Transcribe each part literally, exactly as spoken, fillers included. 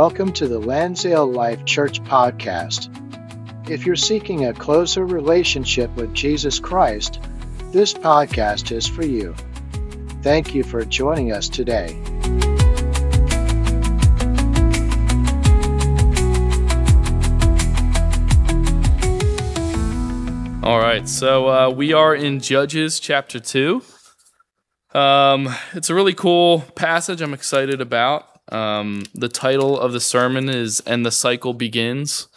Welcome to the Lansdale Life Church podcast. If you're seeking a closer relationship with Jesus Christ, this podcast is for you. Thank you for joining us today. All right, so uh, we are in Judges chapter two. Um, it's a really cool passage I'm excited about. Um, the title of the sermon is "And the Cycle Begins."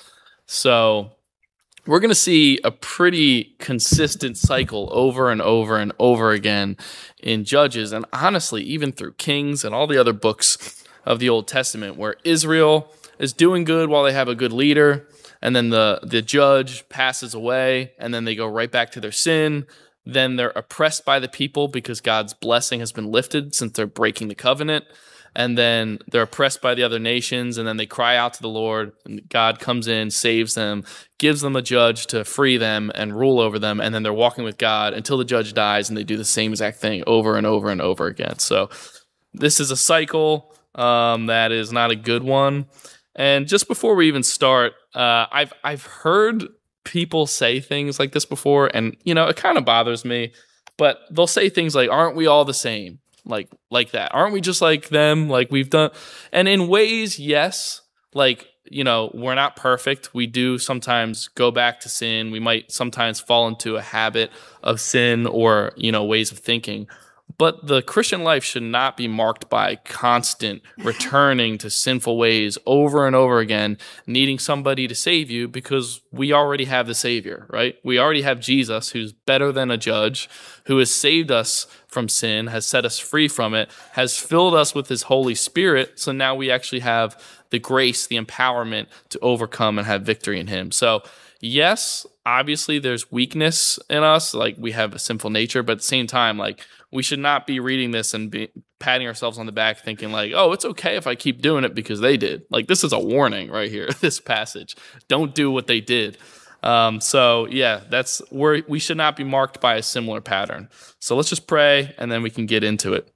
So we're going to see a pretty consistent cycle over and over and over again in Judges, and honestly, even through Kings and all the other books of the Old Testament, where Israel is doing good while they have a good leader, and then the, the judge passes away, and then they go right back to their sin. Then they're oppressed by the people because God's blessing has been lifted since they're breaking the covenant. And then they're oppressed by the other nations, and then they cry out to the Lord, and God comes in, saves them, gives them a judge to free them and rule over them, and then they're walking with God until the judge dies, and they do the same exact thing over and over and over again. So this is a cycle um, that is not a good one. And just before we even start, uh, I've I've heard people say things like this before, and you know it kind of bothers me. But they'll say things like, "Aren't we all the same?" Like like that. Aren't we just like them? Like we've done, and in ways, yes. Like you know, we're not perfect. We do sometimes go back to sin. We might sometimes fall into a habit of sin or you know ways of thinking. But the Christian life should not be marked by constant returning to sinful ways over and over again, needing somebody to save you because we already have the Savior, right? We already have Jesus, who's better than a judge, who has saved us from sin, has set us free from it, has filled us with his Holy Spirit. So now we actually have the grace, the empowerment to overcome and have victory in him. So yes, obviously there's weakness in us, like we have a sinful nature, but at the same time, like we should not be reading this and be patting ourselves on the back thinking like, oh, it's okay if I keep doing it because they did. Like this is a warning right here, this passage. Don't do what they did. Um, so yeah, that's where we should not be marked by a similar pattern. So let's just pray and then we can get into it.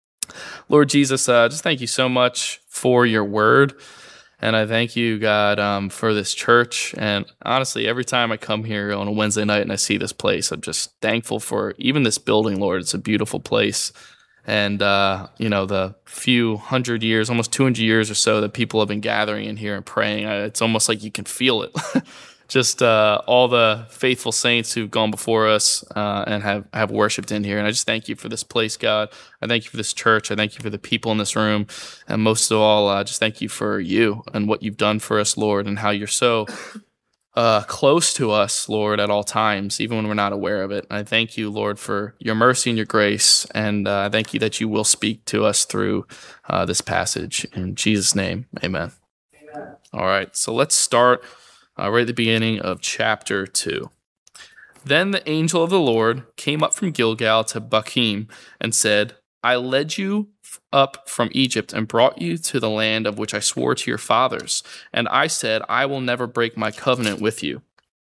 Lord Jesus, uh, just thank you so much for your word. And I thank you, God, um, for this church. And honestly, every time I come here on a Wednesday night and I see this place, I'm just thankful for even this building, Lord. It's a beautiful place. And, uh, you know, the few hundred years, almost two hundred years or so that people have been gathering in here and praying, it's almost like you can feel it. Just uh, all the faithful saints who've gone before us uh, and have, have worshiped in here. And I just thank you for this place, God. I thank you for this church. I thank you for the people in this room. And most of all, uh, just thank you for you and what you've done for us, Lord, and how you're so uh, close to us, Lord, at all times, even when we're not aware of it. I thank you, Lord, for your mercy and your grace. And uh, I thank you that you will speak to us through uh, this passage. In Jesus' name, amen. Amen. All right, so let's start Uh, right at the beginning of chapter two. Then the angel of the Lord came up from Gilgal to Bochim and said, I led you up from Egypt and brought you to the land of which I swore to your fathers. And I said, I will never break my covenant with you.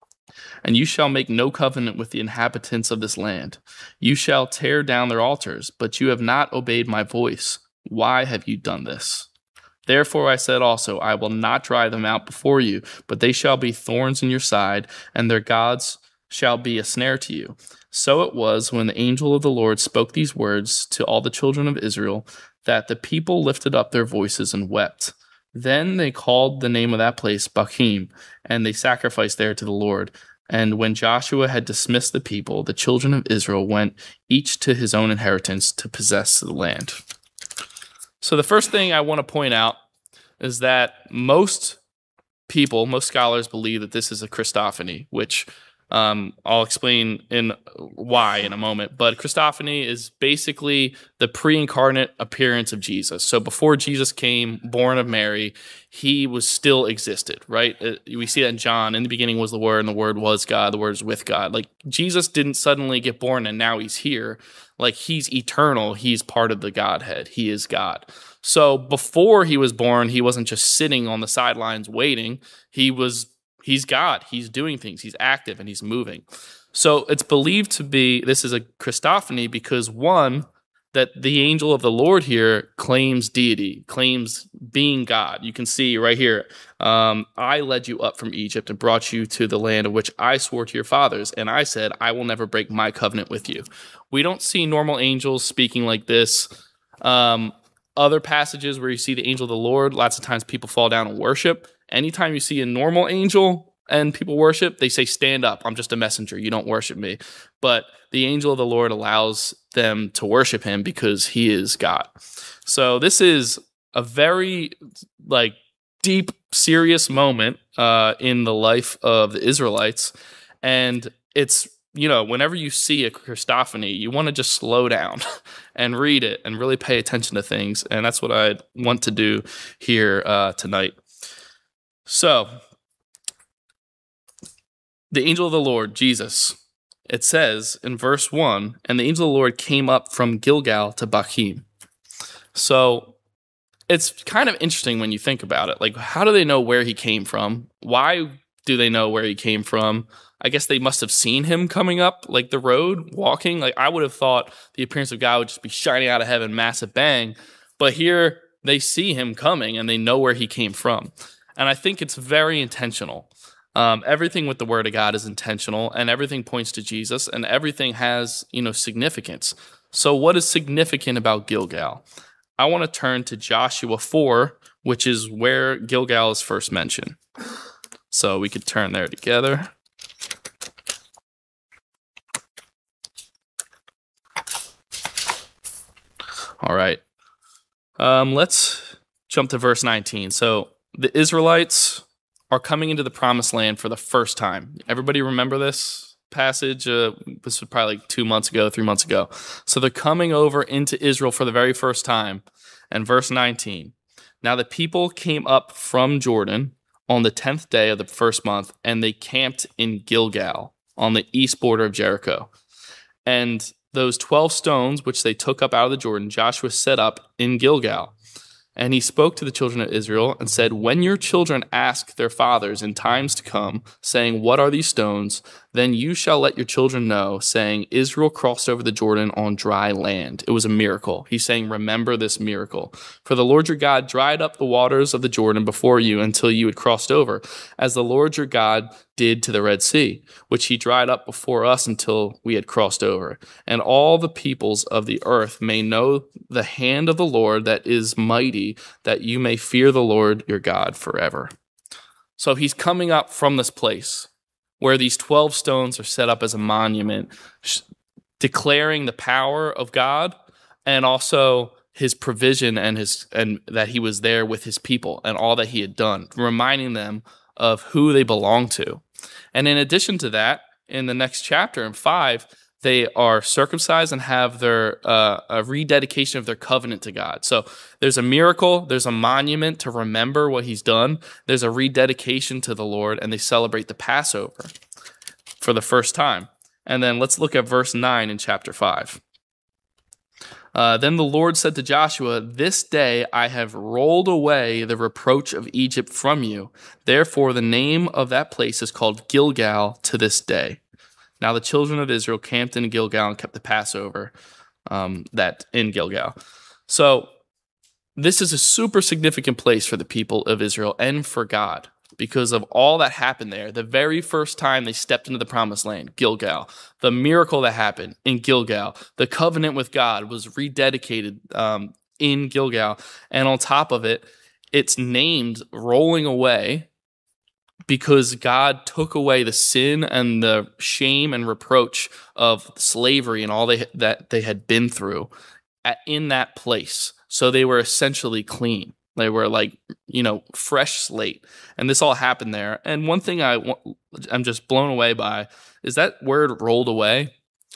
And you shall make no covenant with the inhabitants of this land. You shall tear down their altars, but you have not obeyed my voice. Why have you done this? Therefore I said also, I will not drive them out before you, but they shall be thorns in your side, and their gods shall be a snare to you. So it was, when the angel of the Lord spoke these words to all the children of Israel, that the people lifted up their voices and wept. Then they called the name of that place Bochim, and they sacrificed there to the Lord. And when Joshua had dismissed the people, the children of Israel went each to his own inheritance to possess the land. So the first thing I want to point out is that most people, most scholars believe that this is a Christophany, which um, I'll explain in why in a moment. But Christophany is basically the pre-incarnate appearance of Jesus. So before Jesus came, born of Mary, he was still existed, right? We see that in John. In the beginning was the Word, and the Word was God. The Word is with God. Like Jesus didn't suddenly get born and now he's here. Like he's eternal. He's part of the Godhead. He is God. So before he was born, he wasn't just sitting on the sidelines waiting. He was, he's God. He's doing things. He's active and he's moving. So it's believed to be, this is a Christophany because one, that the angel of the Lord here claims deity, claims being God. You can see right here, um, I led you up from Egypt and brought you to the land of which I swore to your fathers, and I said, I will never break my covenant with you. We don't see normal angels speaking like this. Um, other passages where you see the angel of the Lord, lots of times people fall down and worship. Anytime you see a normal angel and people worship, they say, stand up, I'm just a messenger, you don't worship me. But the angel of the Lord allows them to worship him because he is God. So this is a very like deep, serious moment uh, in the life of the Israelites. And it's, you know, whenever you see a Christophany, you want to just slow down and read it and really pay attention to things. And that's what I want to do here uh, tonight. So the angel of the Lord, Jesus, it says in verse one, and the angel of the Lord came up from Gilgal to Bochim. So it's kind of interesting when you think about it. Like, how do they know where he came from? Why do they know where he came from? I guess they must have seen him coming up, like the road, walking. Like, I would have thought the appearance of God would just be shining out of heaven, massive bang. But here they see him coming and they know where he came from. And I think it's very intentional. Um, everything with the Word of God is intentional, and everything points to Jesus, and everything has, you know, significance. So what is significant about Gilgal? I want to turn to Joshua four, which is where Gilgal is first mentioned. So we could turn there together. All right. Um, let's jump to verse nineteen. So the Israelites are coming into the promised land for the first time. Everybody remember this passage? Uh, this was probably like two months ago, three months ago. So they're coming over into Israel for the very first time. And verse nineteen, now the people came up from Jordan on the tenth day of the first month, and they camped in Gilgal on the east border of Jericho. And those twelve stones, which they took up out of the Jordan, Joshua set up in Gilgal. And he spoke to the children of Israel and said, when your children ask their fathers in times to come, saying, what are these stones? Then you shall let your children know, saying, Israel crossed over the Jordan on dry land. It was a miracle. He's saying, remember this miracle. For the Lord your God dried up the waters of the Jordan before you until you had crossed over, as the Lord your God did to the Red Sea, which he dried up before us until we had crossed over. And all the peoples of the earth may know the hand of the Lord that is mighty, that you may fear the Lord your God forever. So he's coming up from this place where these twelve stones are set up as a monument, sh- declaring the power of God and also his provision and his and that he was there with his people and all that he had done, reminding them of who they belong to. And in addition to that, in the next chapter, in five, they are circumcised and have their uh, a rededication of their covenant to God. So there's a miracle, there's a monument to remember what he's done, there's a rededication to the Lord, and they celebrate the Passover for the first time. And then let's look at verse nine in chapter five. Uh, then the Lord said to Joshua, this day I have rolled away the reproach of Egypt from you. Therefore the name of that place is called Gilgal to this day. Now the children of Israel camped in Gilgal and kept the Passover um, that in Gilgal. So this is a super significant place for the people of Israel and for God because of all that happened there. The very first time they stepped into the promised land, Gilgal. The miracle that happened in Gilgal. The covenant with God was rededicated um, in Gilgal. And on top of it, it's named rolling away because God took away the sin and the shame and reproach of slavery and all they, that they had been through at, in that place. So they were essentially clean. They were like, you know, fresh slate. And this all happened there. And one thing I, I'm just blown away by is that word rolled away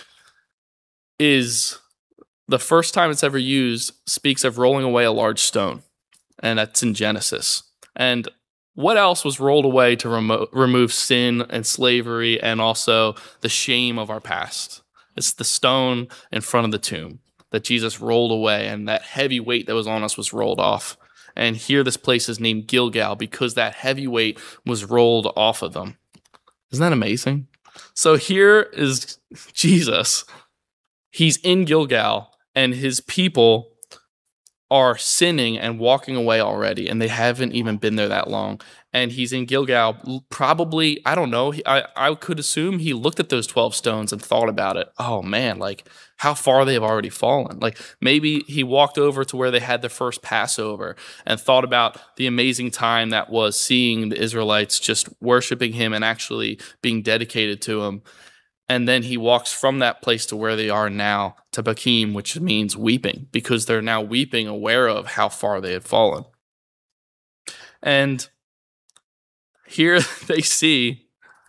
is the first time it's ever used speaks of rolling away a large stone. And that's in Genesis. And what else was rolled away to remo- remove sin and slavery and also the shame of our past? It's the stone in front of the tomb that Jesus rolled away, and that heavy weight that was on us was rolled off. And here this place is named Gilgal because that heavy weight was rolled off of them. Isn't that amazing? So here is Jesus. He's in Gilgal, and his people are sinning and walking away already, and they haven't even been there that long. And he's in Gilgal, probably, I don't know, I, I could assume he looked at those twelve stones and thought about it. Oh man, like how far they have already fallen. Like maybe he walked over to where they had their first Passover and thought about the amazing time that was seeing the Israelites just worshiping him and actually being dedicated to him. And then he walks from that place to where they are now, to Bakim, which means weeping, because they're now weeping, aware of how far they had fallen. And here they see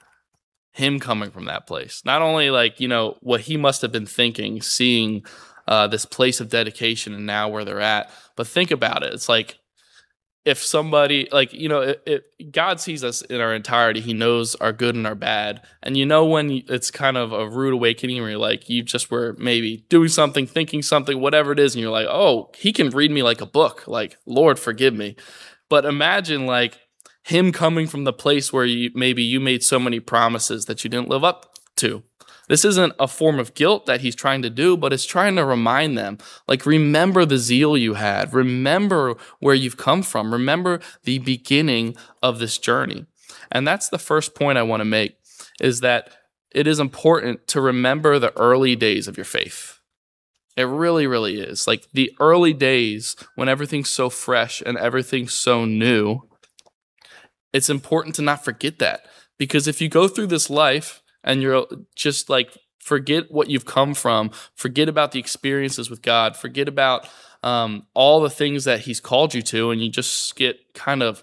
him coming from that place. Not only like, you know, what he must have been thinking, seeing uh, this place of dedication and now where they're at, but think about it. It's like, if somebody, like, you know, it, it, God sees us in our entirety. He knows our good and our bad. And you know when it's kind of a rude awakening where you're like, you just were maybe doing something, thinking something, whatever it is, and you're like, oh, he can read me like a book. Like, Lord, forgive me. But imagine, like, him coming from the place where you maybe you made so many promises that you didn't live up to. This isn't a form of guilt that he's trying to do, but it's trying to remind them, like, remember the zeal you had. Remember where you've come from. Remember the beginning of this journey. And that's the first point I want to make, is that it is important to remember the early days of your faith. It really, really is. Like the early days when everything's so fresh and everything's so new, it's important to not forget that. Because if you go through this life and you're just like, forget what you've come from, forget about the experiences with God, forget about um, all the things that he's called you to, and you just get kind of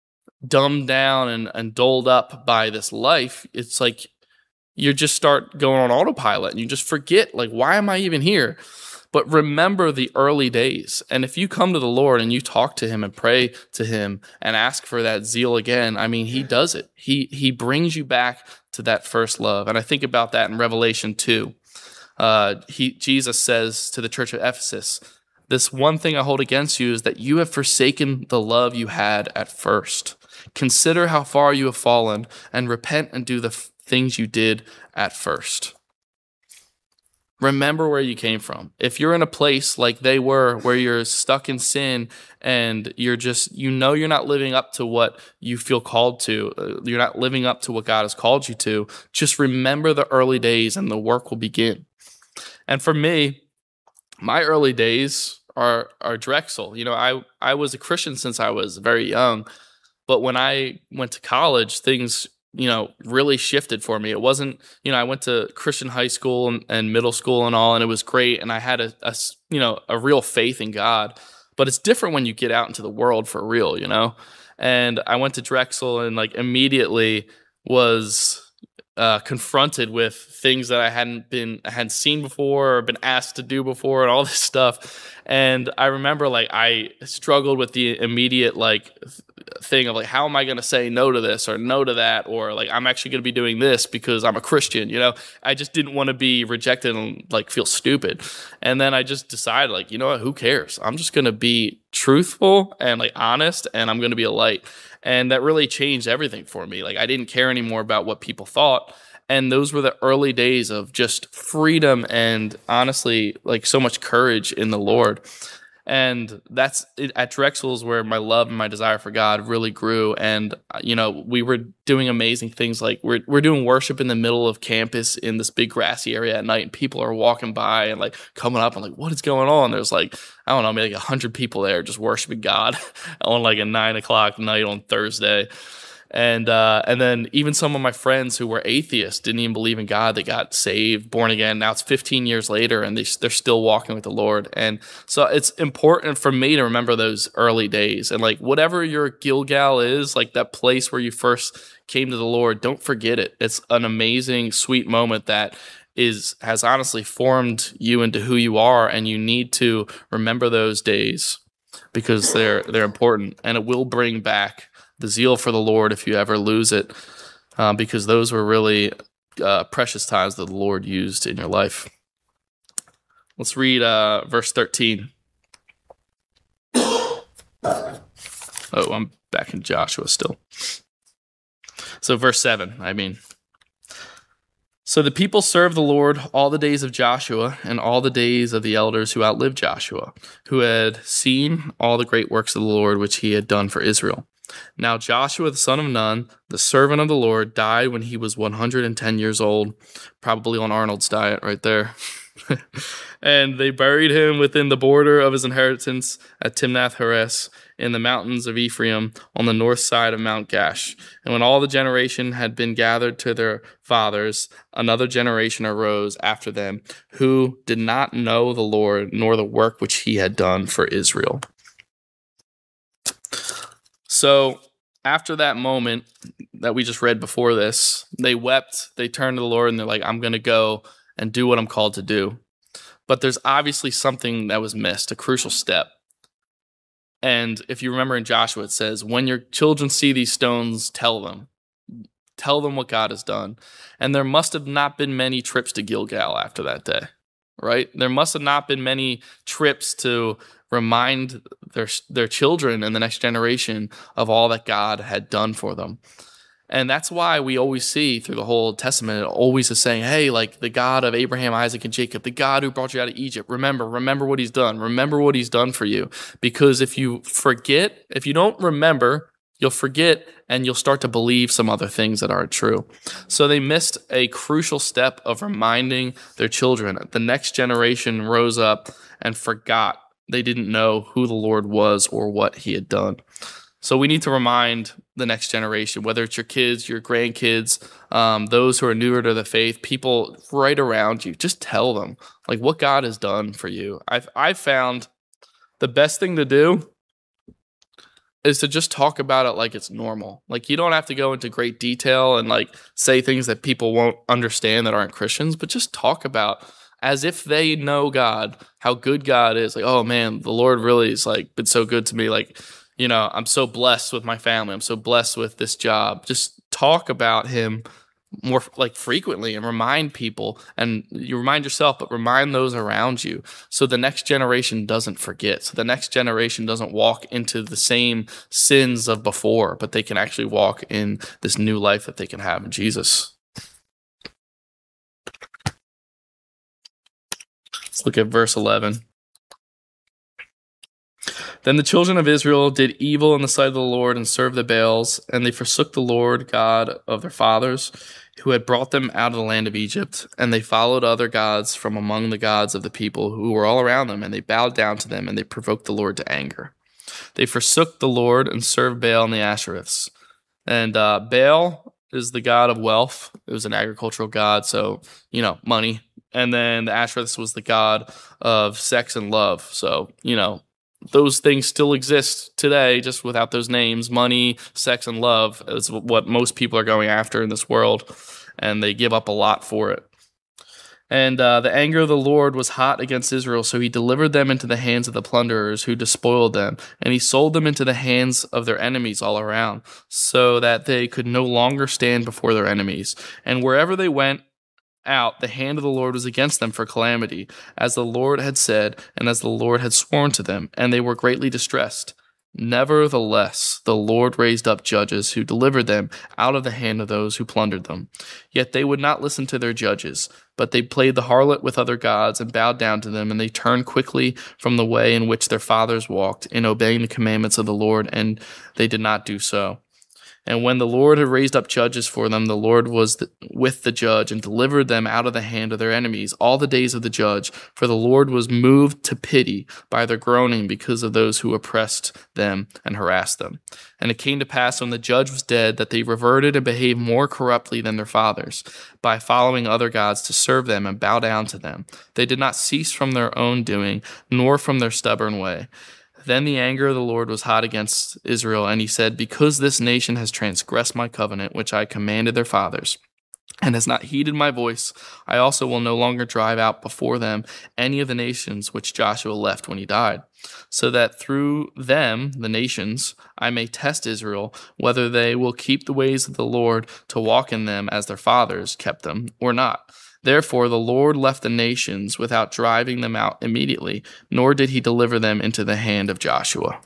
dumbed down and, and doled up by this life, it's like you just start going on autopilot and you just forget, like, why am I even here? But remember the early days. And if you come to the Lord and you talk to him and pray to him and ask for that zeal again, I mean, he does it. He he brings you back to that first love. And I think about that in Revelation two. Uh, he, Jesus says to the church of Ephesus, this one thing I hold against you is that you have forsaken the love you had at first. Consider how far you have fallen and repent and do the f- things you did at first. Remember where you came from. If you're in a place like they were, where you're stuck in sin and you're just, you know, you're not living up to what you feel called to, uh, you're not living up to what God has called you to, just remember the early days and the work will begin. And for me, my early days are are Drexel. You know, I, I was a Christian since I was very young, but when I went to college, things you know, really shifted for me. It wasn't, you know, I went to Christian high school and, and middle school and all, and it was great. And I had a, a, you know, a real faith in God, but it's different when you get out into the world for real, you know? And I went to Drexel and like immediately was uh, confronted with things that I hadn't been, I hadn't seen before or been asked to do before and all this stuff. And I remember like I struggled with the immediate like thing of like, how am I going to say no to this or no to that? Or like, I'm actually going to be doing this because I'm a Christian, you know? I just didn't want to be rejected and like feel stupid. And then I just decided like, you know what, who cares? I'm just going to be truthful and like honest, and I'm going to be a light. And that really changed everything for me. Like I didn't care anymore about what people thought. And those were the early days of just freedom and honestly, like so much courage in the Lord. And that's it, at Drexel's where my love and my desire for God really grew. And, you know, we were doing amazing things. Like we're, we're doing worship in the middle of campus in this big grassy area at night. And people are walking by and like coming up and like, what is going on? There's like, I don't know, maybe like a hundred people there just worshiping God on like a nine o'clock night on Thursday. And uh, and then even some of my friends who were atheists, didn't even believe in God, they got saved, born again. Now it's fifteen years later, and they, they're still walking with the Lord. And so it's important for me to remember those early days. And like whatever your Gilgal is, like that place where you first came to the Lord, don't forget it. It's an amazing, sweet moment that is has honestly formed you into who you are, and you need to remember those days because they're they're important, and it will bring back the zeal for the Lord if you ever lose it, uh, because those were really uh, precious times that the Lord used in your life. Let's read uh, verse thirteen. Oh, I'm back in Joshua still. So verse seven, I mean. So the people served the Lord all the days of Joshua and all the days of the elders who outlived Joshua, who had seen all the great works of the Lord which he had done for Israel. Now Joshua the son of Nun, the servant of the Lord, died when he was one hundred ten years old, probably on Arnold's diet right there. And they buried him within the border of his inheritance at Timnath-Heres in the mountains of Ephraim on the north side of Mount Gash. And when all the generation had been gathered to their fathers, another generation arose after them who did not know the Lord nor the work which he had done for Israel. So after that moment that we just read before this, they wept, they turned to the Lord, and they're like, I'm going to go and do what I'm called to do. But there's obviously something that was missed, a crucial step. And if you remember in Joshua, it says, when your children see these stones, tell them. Tell them what God has done. And there must have not been many trips to Gilgal after that day, right? There must have not been many trips to remind their their children and the next generation of all that God had done for them. And that's why we always see through the whole Testament, it always is saying, hey, like the God of Abraham, Isaac, and Jacob, the God who brought you out of Egypt, remember, remember what he's done. Remember what he's done for you. Because if you forget, if you don't remember, you'll forget and you'll start to believe some other things that aren't true. So they missed a crucial step of reminding their children. The next generation rose up and forgot. They didn't know who the Lord was or what he had done. So we need to remind the next generation, whether it's your kids, your grandkids, um, those who are newer to the faith, people right around you, just tell them like what God has done for you. I've I've found the best thing to do is to just talk about it like it's normal. Like you don't have to go into great detail and like say things that people won't understand that aren't Christians, but just talk about as if they know God, how good God is. Like, oh man, the Lord really is like been so good to me. Like, you know, I'm so blessed with my family. I'm so blessed with this job. Just talk about him more like frequently and remind people, and you remind yourself, but remind those around you so the next generation doesn't forget. So the next generation doesn't walk into the same sins of before, but they can actually walk in this new life that they can have in Jesus. Let's look at verse eleven. Then the children of Israel did evil in the sight of the Lord and served the Baals, and they forsook the Lord God of their fathers, who had brought them out of the land of Egypt, and they followed other gods from among the gods of the people who were all around them, and they bowed down to them, and they provoked the Lord to anger. They forsook the Lord and served Baal and the Ashereths. And uh, Baal is the god of wealth. It was an agricultural god, so, you know, money. And then the Ashereths was the god of sex and love, so, you know, those things still exist today, just without those names. Money, sex, and love is what most people are going after in this world, and they give up a lot for it. And uh, the anger of the Lord was hot against Israel, so he delivered them into the hands of the plunderers who despoiled them, and he sold them into the hands of their enemies all around, so that they could no longer stand before their enemies. And wherever they went out, the hand of the Lord was against them for calamity, as the Lord had said, and as the Lord had sworn to them, and they were greatly distressed. Nevertheless, the Lord raised up judges who delivered them out of the hand of those who plundered them. Yet they would not listen to their judges, but they played the harlot with other gods and bowed down to them, and they turned quickly from the way in which their fathers walked, in obeying the commandments of the Lord, and they did not do so. And when the Lord had raised up judges for them, the Lord was th- with the judge and delivered them out of the hand of their enemies all the days of the judge. For the Lord was moved to pity by their groaning because of those who oppressed them and harassed them. And it came to pass when the judge was dead that they reverted and behaved more corruptly than their fathers, by following other gods to serve them and bow down to them. They did not cease from their own doing, nor from their stubborn way. Then the anger of the Lord was hot against Israel, and he said, because this nation has transgressed my covenant, which I commanded their fathers, and has not heeded my voice, I also will no longer drive out before them any of the nations which Joshua left when he died, so that through them, the nations, I may test Israel, whether they will keep the ways of the Lord to walk in them as their fathers kept them, or not. Therefore the Lord left the nations without driving them out immediately, nor did he deliver them into the hand of Joshua.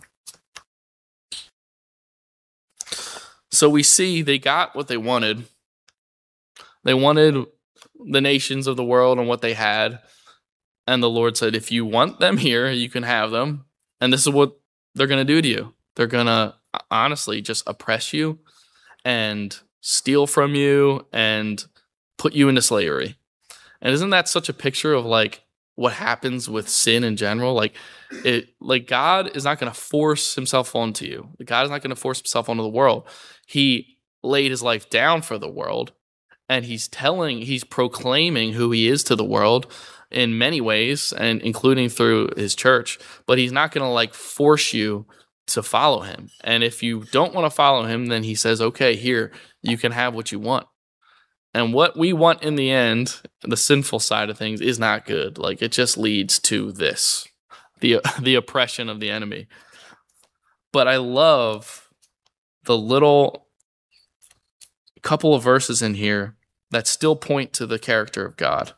So we see they got what they wanted. They wanted the nations of the world and what they had. And the Lord said, if you want them here, you can have them. And this is what they're going to do to you. They're going to honestly just oppress you and steal from you and put you into slavery. And isn't that such a picture of like what happens with sin in general? Like it, like God is not going to force himself onto you. God is not going to force himself onto the world. He laid his life down for the world, and he's telling, he's proclaiming who he is to the world in many ways, and including through his church. But he's not going to like force you to follow him. And if you don't want to follow him, then he says, okay, here, you can have what you want. And what we want in the end, the sinful side of things, is not good. Like it just leads to this, the the oppression of the enemy. But I love the little couple of verses in here that still point to the character of God.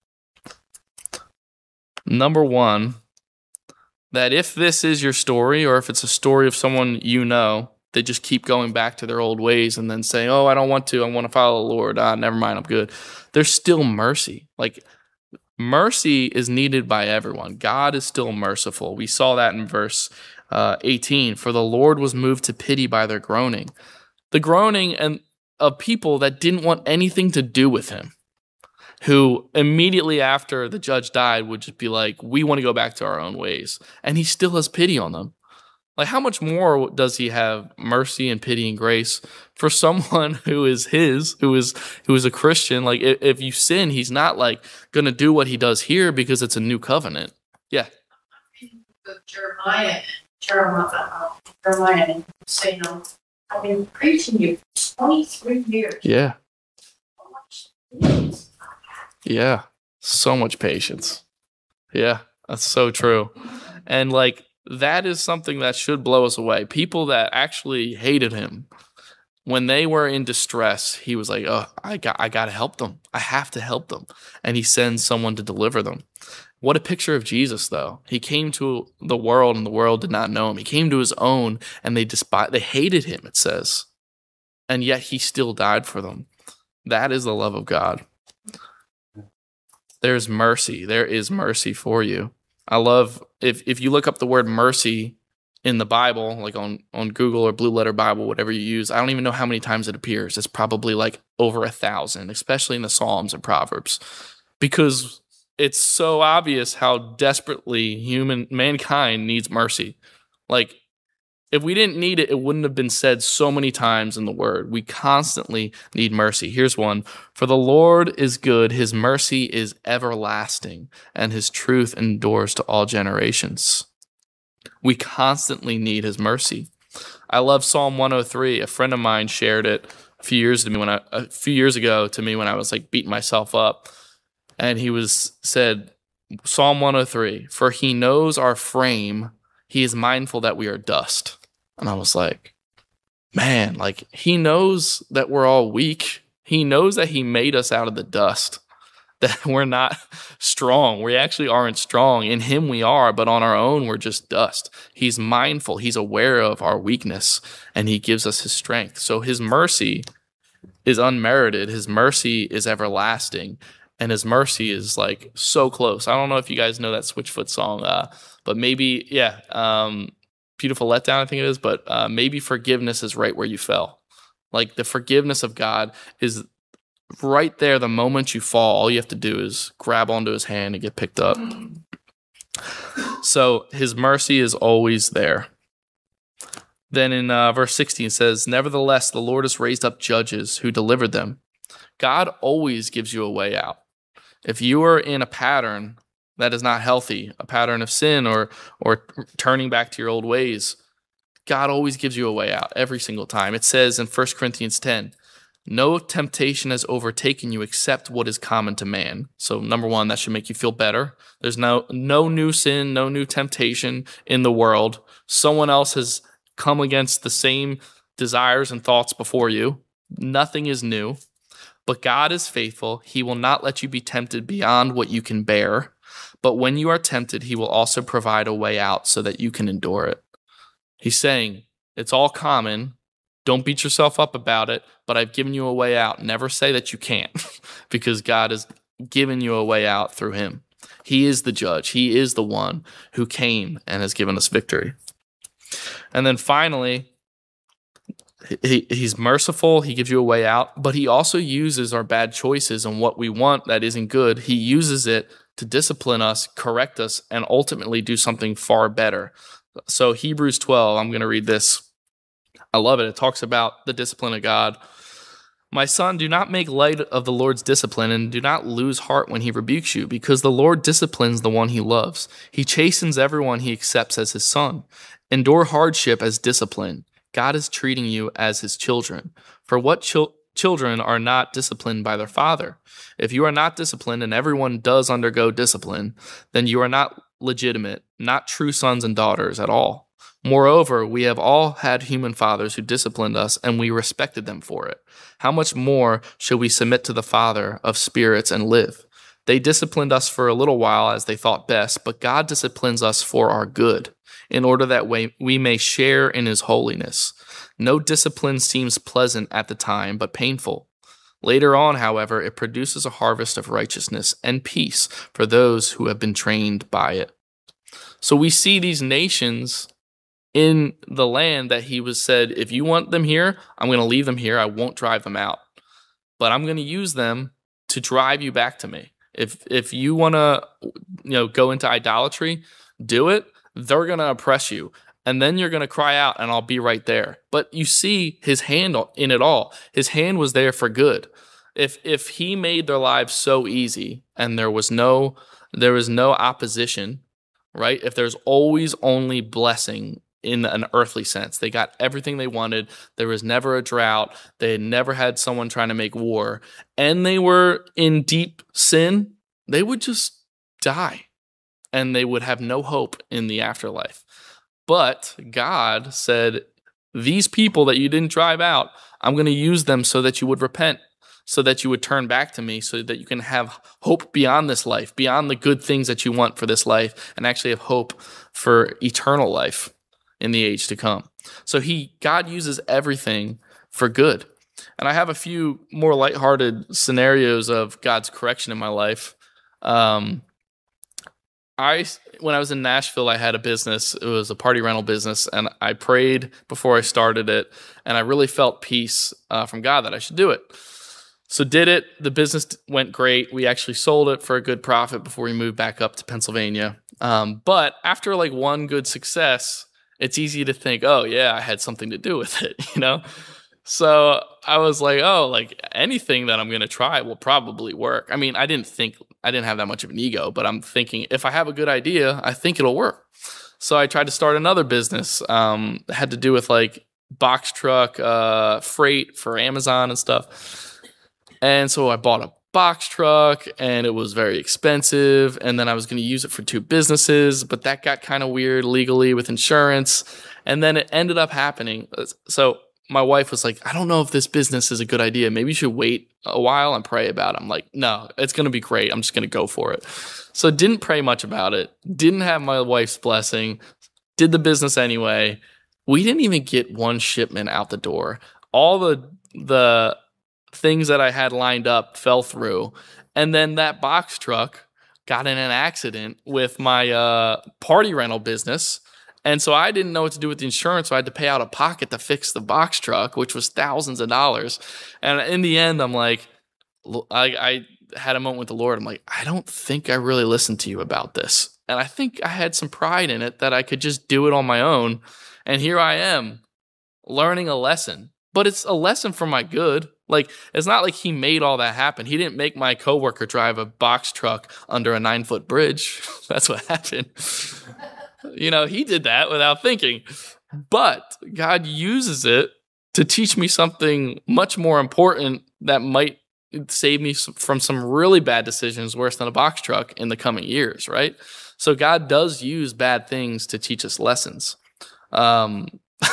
Number one, that if this is your story, or if it's a story of someone you know, they just keep going back to their old ways and then saying, oh, I don't want to. I want to follow the Lord. Ah, never mind. I'm good. There's still mercy. Like mercy is needed by everyone. God is still merciful. We saw that in verse uh, eighteen. For the Lord was moved to pity by their groaning. The groaning and of people that didn't want anything to do with him, who immediately after the judge died would just be like, we want to go back to our own ways. And he still has pity on them. Like, how much more does he have mercy and pity and grace for someone who is his, who is who is a Christian? Like, if, if you sin, he's not like going to do what he does here because it's a new covenant. Yeah. Jeremiah, Jeremiah, Jeremiah, and say, you know, I've been preaching you for twenty-three years. Yeah. Yeah. So much patience. Yeah. That's so true. And like, that is something that should blow us away. People that actually hated him, when they were in distress, he was like, oh, I got, I got to help them. I have to help them. And he sends someone to deliver them. What a picture of Jesus, though. He came to the world and the world did not know him. He came to his own and they despised, they hated him, it says. And yet he still died for them. That is the love of God. There's mercy. There is mercy for you. I love, if if you look up the word mercy in the Bible, like on, on Google or Blue Letter Bible, whatever you use, I don't even know how many times it appears. It's probably like over a thousand, especially in the Psalms and Proverbs, because it's so obvious how desperately human mankind needs mercy. Like, if we didn't need it, it wouldn't have been said so many times in the word. We constantly need mercy. Here's one. For the Lord is good, his mercy is everlasting, and his truth endures to all generations. We constantly need his mercy. I love Psalm one oh three. A friend of mine shared it a few years to me when I, a few years ago to me when I was like beating myself up. And he was said, Psalm one oh three, for he knows our frame, he is mindful that we are dust. And I was like, man, like he knows that we're all weak. He knows that he made us out of the dust, that we're not strong. We actually aren't strong. In him we are, but on our own, we're just dust. He's mindful. He's aware of our weakness, and he gives us his strength. So his mercy is unmerited. His mercy is everlasting, and his mercy is like so close. I don't know if you guys know that Switchfoot song, uh, but maybe, yeah, um, Beautiful Letdown, I think it is, but uh, maybe forgiveness is right where you fell. Like the forgiveness of God is right there. The moment you fall, all you have to do is grab onto his hand and get picked up. So his mercy is always there. Then in uh, verse sixteen it says, nevertheless, the Lord has raised up judges who delivered them. God always gives you a way out. If you are in a pattern that is not healthy, a pattern of sin or or turning back to your old ways, God always gives you a way out every single time. It says in First Corinthians ten, no temptation has overtaken you except what is common to man. So number one, that should make you feel better. There's no no new sin, no new temptation in the world. Someone else has come against the same desires and thoughts before you. Nothing is new. But God is faithful. He will not let you be tempted beyond what you can bear. But when you are tempted, he will also provide a way out so that you can endure it. He's saying it's all common. Don't beat yourself up about it, but I've given you a way out. Never say that you can't because God has given you a way out through him. He is the judge. He is the one who came and has given us victory. And then finally, he, he's merciful. He gives you a way out, but he also uses our bad choices and what we want that isn't good. He uses it to discipline us, correct us, and ultimately do something far better. So Hebrews twelve, I'm going to read this. I love it. It talks about the discipline of God. My son, do not make light of the Lord's discipline, and do not lose heart when he rebukes you, because the Lord disciplines the one he loves. He chastens everyone he accepts as his son. Endure hardship as discipline. God is treating you as his children. For what chil- children are not disciplined by their father? If you are not disciplined, and everyone does undergo discipline, then you are not legitimate, not true sons and daughters at all. Moreover, we have all had human fathers who disciplined us, and we respected them for it. How much more should we submit to the Father of spirits and live? They disciplined us for a little while as they thought best, but God disciplines us for our good, in order that we, we may share in his holiness. No discipline seems pleasant at the time, but painful. Later on, however, it produces a harvest of righteousness and peace for those who have been trained by it. So we see these nations in the land that he was said, if you want them here, I'm going to leave them here. I won't drive them out, but I'm going to use them to drive you back to me. If if you want to, you know, go into idolatry, do it. They're going to oppress you, and then you're going to cry out, and I'll be right there. But you see his hand in it all. His hand was there for good. If if he made their lives so easy, and there was no there was no opposition, right? If there's always only blessing in an earthly sense. They got everything they wanted. There was never a drought. They had never had someone trying to make war. And they were in deep sin. They would just die. And they would have no hope in the afterlife. But God said, these people that you didn't drive out, I'm going to use them so that you would repent, so that you would turn back to me, so that you can have hope beyond this life, beyond the good things that you want for this life, and actually have hope for eternal life in the age to come. So he, God uses everything for good. And I have a few more lighthearted scenarios of God's correction in my life. Um, I, when I was in Nashville, I had a business. It was a party rental business, and I prayed before I started it, and I really felt peace uh, from God that I should do it. So did it. The business went great. We actually sold it for a good profit before we moved back up to Pennsylvania. Um, but after like one good success, it's easy to think, oh, yeah, I had something to do with it, you know? So I was like, oh, like anything that I'm going to try will probably work. I mean, I didn't think, I didn't have that much of an ego, but I'm thinking if I have a good idea, I think it'll work. So I tried to start another business. Um, it had to do with like box truck uh, freight for Amazon and stuff. And so I bought a box truck, and it was very expensive, and then I was going to use it for two businesses, but that got kind of weird legally with insurance, and then it ended up happening. So my wife was like, I don't know if this business is a good idea. Maybe you should wait a while and pray about it. I'm like, no, it's going to be great. I'm just going to go for it. So didn't pray much about it, didn't have my wife's blessing, did the business anyway. We didn't even get one shipment out the door. All the the things that I had lined up fell through. And then that box truck got in an accident with my uh, party rental business. And so I didn't know what to do with the insurance. So I had to pay out of pocket to fix the box truck, which was thousands of dollars. And in the end, I'm like, I, I had a moment with the Lord. I'm like, I don't think I really listened to you about this. And I think I had some pride in it that I could just do it on my own. And here I am learning a lesson. But it's a lesson for my good. Like, it's not like he made all that happen. He didn't make my coworker drive a box truck under a nine-foot bridge. That's what happened. You know, he did that without thinking. But God uses it to teach me something much more important that might save me from some really bad decisions worse than a box truck in the coming years, right? So God does use bad things to teach us lessons. Um,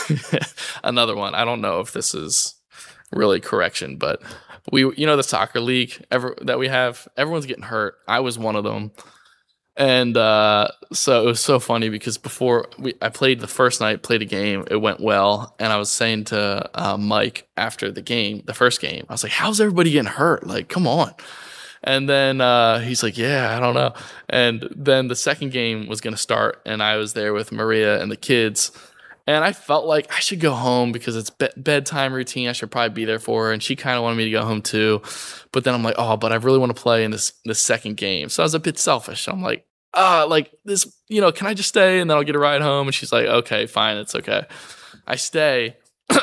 another one. I don't know if this is really correction, but we, you know, the soccer league ever that we have, everyone's getting hurt. I was one of them. And uh, so it was so funny because before we, I played the first night, played a game, it went well. And I was saying to uh, Mike after the game, the first game, I was like, how's everybody getting hurt? Like, come on. And then uh, he's like, yeah, I don't know. And then the second game was going to start, and I was there with Maria and the kids. And I felt like I should go home because it's be- bedtime routine. I should probably be there for her. And she kind of wanted me to go home too. But then I'm like, oh, but I really want to play in this this second game. So I was a bit selfish. I'm like, ah, like this, you know, can I just stay and then I'll get a ride home? And she's like, okay, fine, it's okay. I stay.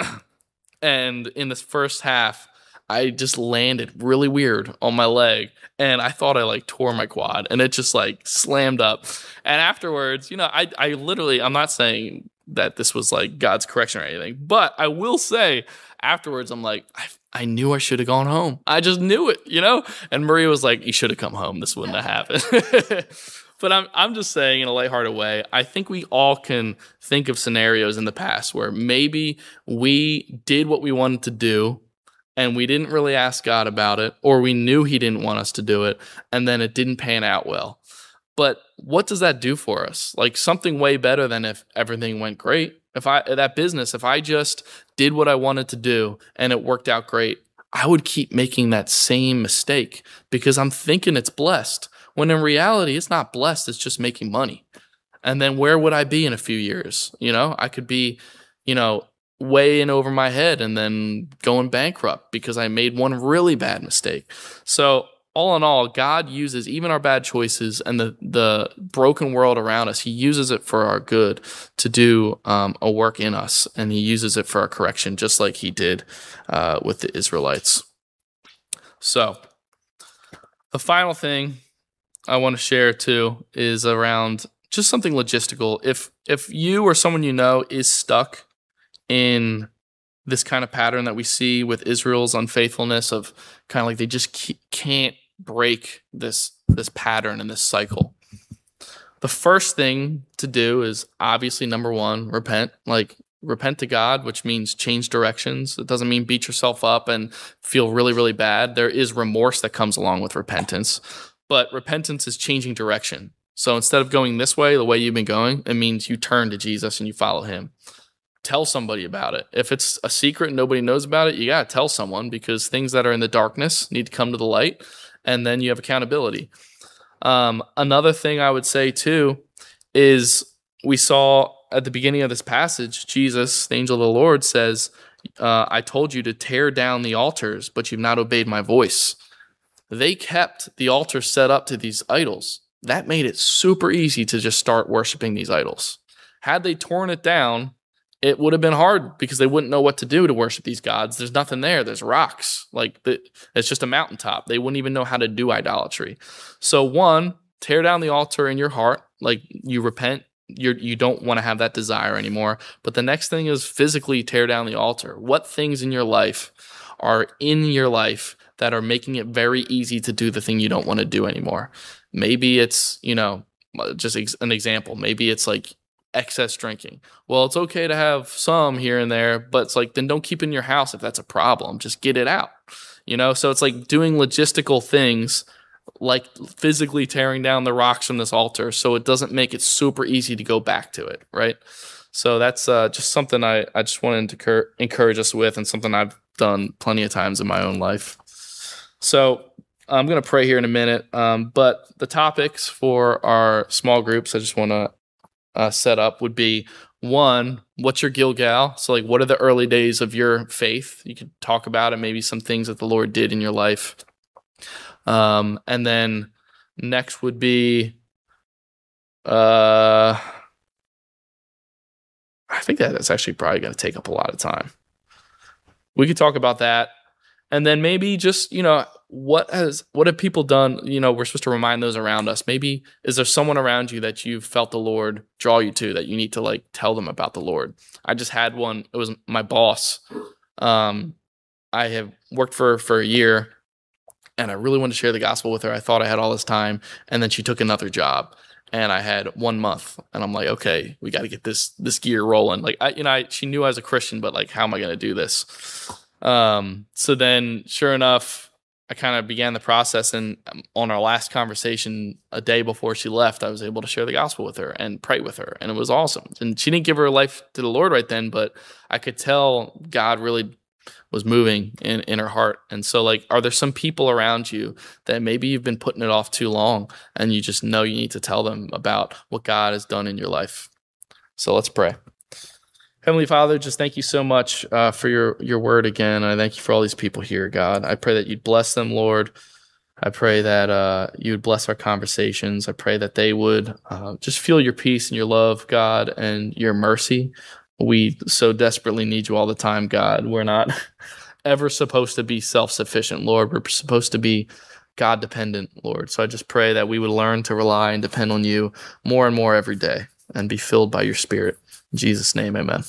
And in this first half, I just landed really weird on my leg, and I thought I like tore my quad, and it just like slammed up. And afterwards, you know, I I literally, I'm not saying that this was like God's correction or anything, but I will say afterwards, I'm like, I, I knew I should have gone home. I just knew it, you know? And Maria was like, you should have come home. This wouldn't have happened. But I'm I'm just saying in a lighthearted way, I think we all can think of scenarios in the past where maybe we did what we wanted to do, and we didn't really ask God about it, or we knew he didn't want us to do it, and then it didn't pan out well. But what does that do for us? Like something way better than if everything went great. If I that business, if I just did what I wanted to do and it worked out great, I would keep making that same mistake because I'm thinking it's blessed, when in reality, it's not blessed, it's just making money. And then where would I be in a few years? You know, I could be, you know, way in over my head and then going bankrupt because I made one really bad mistake. So all in all, God uses even our bad choices and the, the broken world around us. He uses it for our good to do um, a work in us, and he uses it for our correction, just like he did uh, with the Israelites. So the final thing I want to share too is around just something logistical. If if you or someone you know is stuck in this kind of pattern that we see with Israel's unfaithfulness of kind of like they just can't break this this pattern and this cycle, the first thing to do is obviously, number one, repent. Like repent to God, which means change directions. It doesn't mean beat yourself up and feel really, really bad. There is remorse that comes along with repentance, but repentance is changing direction. So instead of going this way, the way you've been going, it means you turn to Jesus and you follow him. Tell somebody about it. If it's a secret and nobody knows about it, you got to tell someone, because things that are in the darkness need to come to the light, and then you have accountability. Um, another thing I would say too is we saw at the beginning of this passage, Jesus, the angel of the Lord, says, uh, I told you to tear down the altars, but you've not obeyed my voice. They kept the altar set up to these idols. That made it super easy to just start worshiping these idols. Had they torn it down, it would have been hard because they wouldn't know what to do to worship these gods. There's nothing there. There's rocks. Like the, it's just a mountaintop. They wouldn't even know how to do idolatry. So one, tear down the altar in your heart. Like you repent. You're, you don't want to have that desire anymore. But the next thing is physically tear down the altar. What things in your life are in your life that are making it very easy to do the thing you don't want to do anymore? Maybe it's, you know, just ex- an example. Maybe it's like excess drinking. Well, it's okay to have some here and there, but it's like, then don't keep it in your house if that's a problem. Just get it out, you know? So it's like doing logistical things, like physically tearing down the rocks from this altar so it doesn't make it super easy to go back to it, right? So that's uh, just something I, I just wanted to cur- encourage us with, and something I've done plenty of times in my own life. So I'm going to pray here in a minute, um, but the topics for our small groups I just want to uh, set up would be, one, what's your Gilgal? So like, what are the early days of your faith? You could talk about it, maybe some things that the Lord did in your life. Um, and then next would be, uh, I think that that's actually probably going to take up a lot of time. We could talk about that. And then maybe just, you know, what has, what have people done? You know, we're supposed to remind those around us. Maybe is there someone around you that you've felt the Lord draw you to, that you need to like tell them about the Lord? I just had one. It was my boss. Um, I have worked for her for a year, and I really wanted to share the gospel with her. I thought I had all this time, and then she took another job, and I had one month, and I'm like, okay, we got to get this this gear rolling. Like, I, you know, I, she knew I was a Christian, but like, how am I going to do this? Um, so then, sure enough, I kind of began the process, and on our last conversation, a day before she left, I was able to share the gospel with her and pray with her, and it was awesome. And she didn't give her life to the Lord right then, but I could tell God really was moving in, in her heart. And so, like, are there some people around you that maybe you've been putting it off too long, and you just know you need to tell them about what God has done in your life? So let's pray. Heavenly Father, just thank you so much uh, for your, your word again. I thank you for all these people here, God. I pray that you'd bless them, Lord. I pray that uh, you would bless our conversations. I pray that they would uh, just feel your peace and your love, God, and your mercy. We so desperately need you all the time, God. We're not ever supposed to be self-sufficient, Lord. We're supposed to be God-dependent, Lord. So I just pray that we would learn to rely and depend on you more and more every day and be filled by your Spirit. In Jesus' name, amen.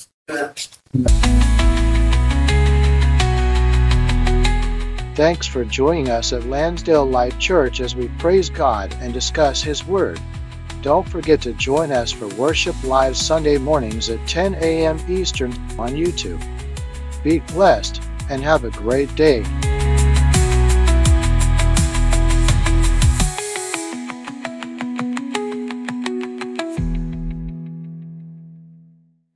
Thanks for joining us at Lansdale Life Church as we praise God and discuss His Word. Don't forget to join us for Worship Live Sunday mornings at ten a.m. Eastern on YouTube. Be blessed and have a great day.